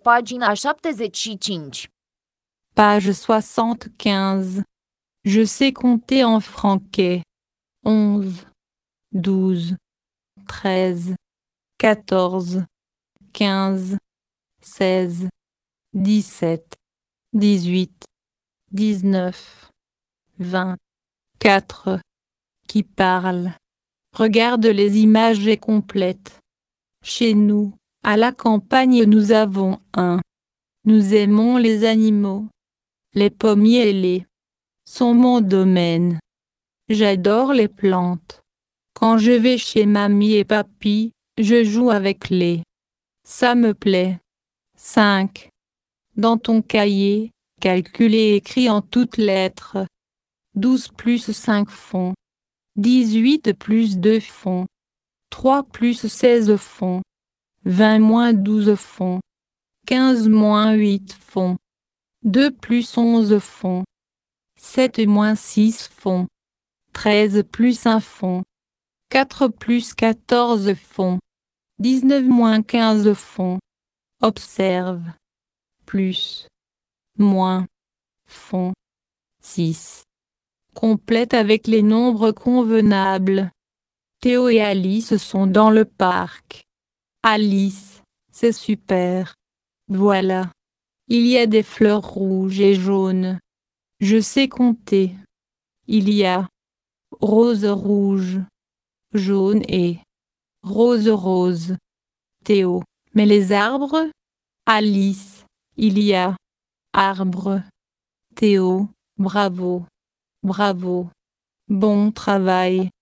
pagina 75. Page 75. Je sais compter en franquet. 11, 12, 13, 14, 15, 16, 17, 18, 19, 20. 4. Qui parle. Regarde les images et complète. Chez nous, à la campagne, nous avons un. Nous aimons les animaux. Les pommiers ailés sont mon domaine. J'adore les plantes. Quand je vais chez mamie et papy, je joue avec les. Ça me plaît. 5. Dans ton cahier, calcule et écris en toutes lettres. 12 plus 5 font. 18 plus 2 font. 3 plus 16 font. 20 moins 12 font. 15 moins 8 font. 2 plus 11 font. 7 moins 6 font. 13 plus 1 font. 4 plus 14 font. 19 moins 15 font. Observe. Plus. Moins. Font. 6. Complète avec les nombres convenables. Théo et Alice sont dans le parc. Alice, c'est super. Voilà. Il y a des fleurs rouges et jaunes. Je sais compter. Il y a rose rouge, jaune et rose rose. Théo. Mais les arbres? Alice. Il y a arbre. Théo. Bravo. Bravo. Bon travail.